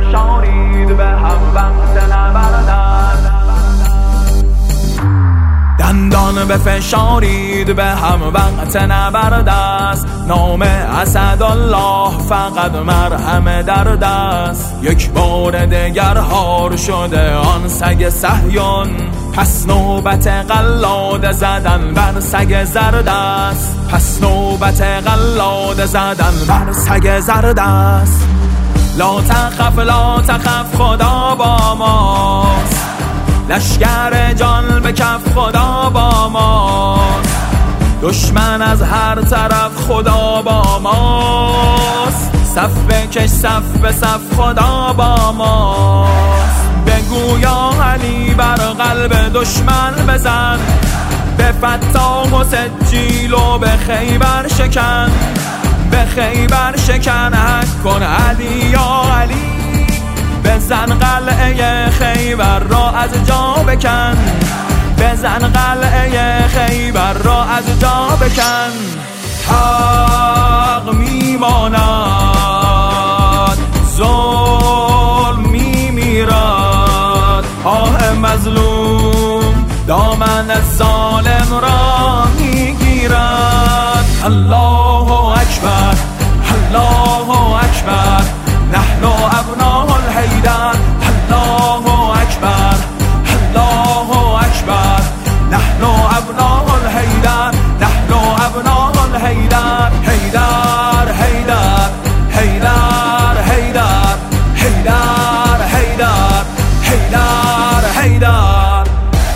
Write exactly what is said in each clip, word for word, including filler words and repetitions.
بفشارید به هم وقت نبردن، دندان بفشارید به هم وقت نبرد است. نام اسدالله فقط مرهم درد است. یک بار دگر هار شده آن سگ صهیون، پس نوبت قلاده زدن بر سگ زرد است. پس نوبت قلاده زدن بر سگ زرد است. لا تخف لا تخف خدا با ماست، لشگر جان به کف خدا با ماست. دشمن از هر طرف خدا با ماست. صف بکش صف به صف خدا با ماست. بگو یا علی بر قلب دشمن بزن، به فتاح و سجیل و به خیبر شکن. به خیبر شکن حق کن علی یا علی، بزن قلعه خیبر را از جا بکن. بزن قلعه خیبر را از جا بکن. حق میماند ظلم میمیرد، آه مظلوم دامن ظالم را میگیرد. الله اکبر الله اکبر نحن ابناء الحیدر. الله اکبر الله اکبر نحن ابناء الحیدر. نحن ابناء الحیدر. حیدر حیدر حیدر حیدر حیدر حیدر حیدر حیدر.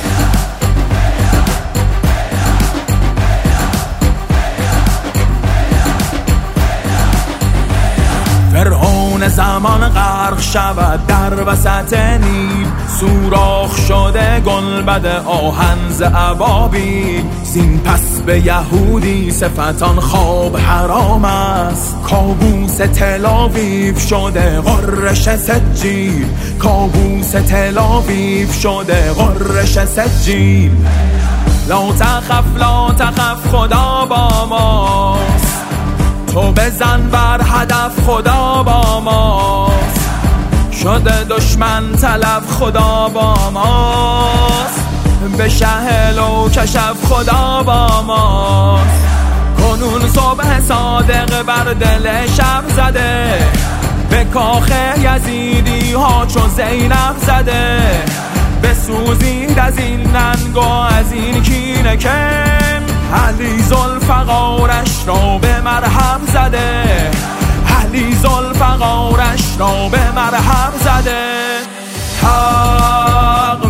فرعون زمان غرق شود در وسط نیل، سوراخ شده گنبد آهن ز ابابیل. زین پس به یهودی صفتان خواب حرام است، کابوس تل‌آویو شده غرش سجیل. کابوس تل‌آویو شده غرش سجیل. لا تخف لا تخف خدا با ماست، تو بزن بر هدف خدا با ماست. شده دشمن طلب خدا با ماست، به شهل و کشف خدا با ماست. کنون صبح صادق بر دل شب زده، به کاخ یزیدی ها چو زینب زده. بسوزید از این ننگ و از این کینه کن، علی ذوالفقارش را به مرهم زده. علی ذوالفقارش را به مرهم زده. حق